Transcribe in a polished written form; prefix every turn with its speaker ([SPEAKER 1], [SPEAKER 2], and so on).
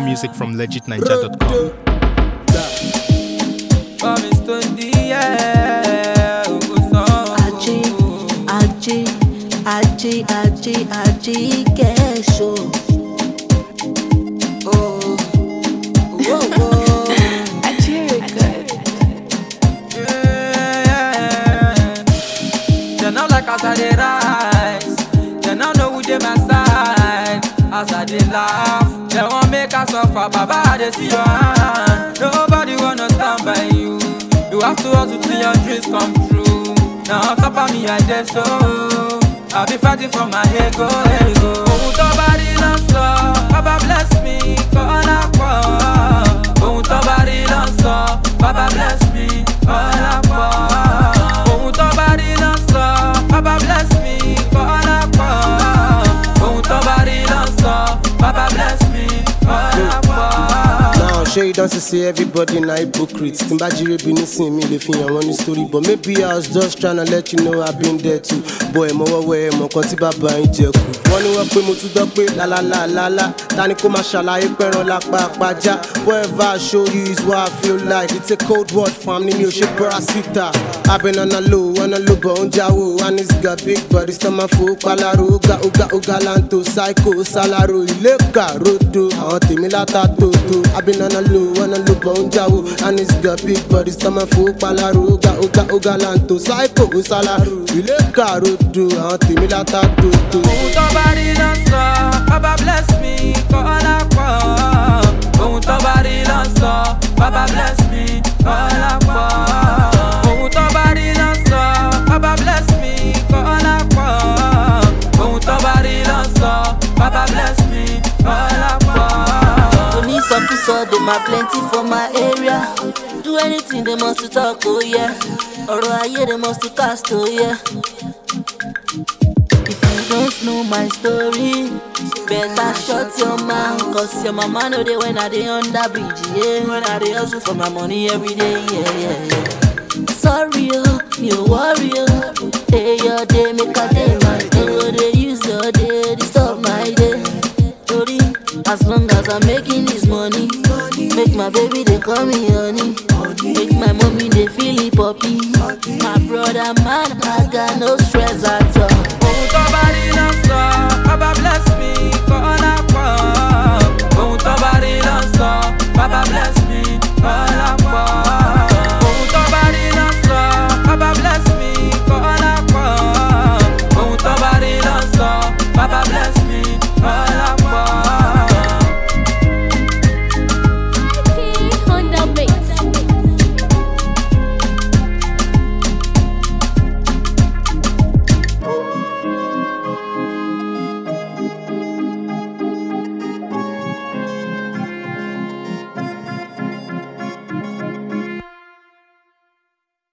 [SPEAKER 1] music from legitninja.com.
[SPEAKER 2] Aji, Kesho.
[SPEAKER 3] They know like as I dey rise, they know who dey my side. As I dey laugh, they want make us suffer. Baba, I dey see your hand. Nobody wanna stand by you. You have to hustle till your dreams come true. Now on top of me, I dey so. I'll be fighting for my ego. Ohun tó bá rí ló ń sọ, Baba bless me, kọ́lá pọ̀. Ohun tó bá rí ló ń sọ, Baba bless me, kọ́lá pọ̀. Ohun tó bá rí ló ń sọ, Baba bless me, kọ́lá pọ̀. Ohun tó bá rí ló ń sọ, Baba bless me, kọ́lá pọ̀.
[SPEAKER 4] Now sure you don't see everybody na hypocrite. Timbajire be nisin me le fi yan one story, but maybe I was just tryna let you know I've been there too. Boy, mo wọ́wọ́ mo kan tí bàbá yín jẹ kù. Wọ́n ní wọ́n pé mo tún dọ́ pé lálálálálá. Tani kó máa ṣàlàyé pẹ̀ràn lápá àpájá. Whatever I show you is what I feel like. It's a cold word fam ni mi ò ṣe parasita. I've been on a low but ó ń jáwó. And it's got big body stomach fò palaro. Oga lanto psycho salaro. Ilé kàrodo àwọn tèmi látà tòótọ́. I've been on a low but ó ń jáwó. And it's got big body stomach fò palaro. Oga lanto psycho salaro. Ilé kàrodo àwọn tèmi látà tòótọ́.
[SPEAKER 3] Ohun tó bá rí ló ń sọ, Baba bless me, kọ́lá pọ̀. Ohun tó bá rí ló ń sọ, Baba bless me, kọ́lá pọ̀. Ohun tó bá rí ló ń sọ, Baba bless me, kọ́lá pọ̀. Ohun tó bá rí ló ń sọ, Baba bless me, kọ́lá pọ̀.
[SPEAKER 2] Onísọkúsọ dey ma plenty for my area. Do anything they must to talk, oh yeah. Ọ̀rọ̀ ayé they must to cast, oh yeah. If you don't know my story, better shut your mouth. Cause your mama know they when I dey under bridge, yeah. When I dey hustle for my money every day, yeah. Sorry, oh, you worry, oh. Day your day, make a day my day. Oh, they use your day, disturb my day. Sorry, as long as I'm making this money, make my baby they call me honey. Make my mommy they feel it poppy. My brother man, I got no stress.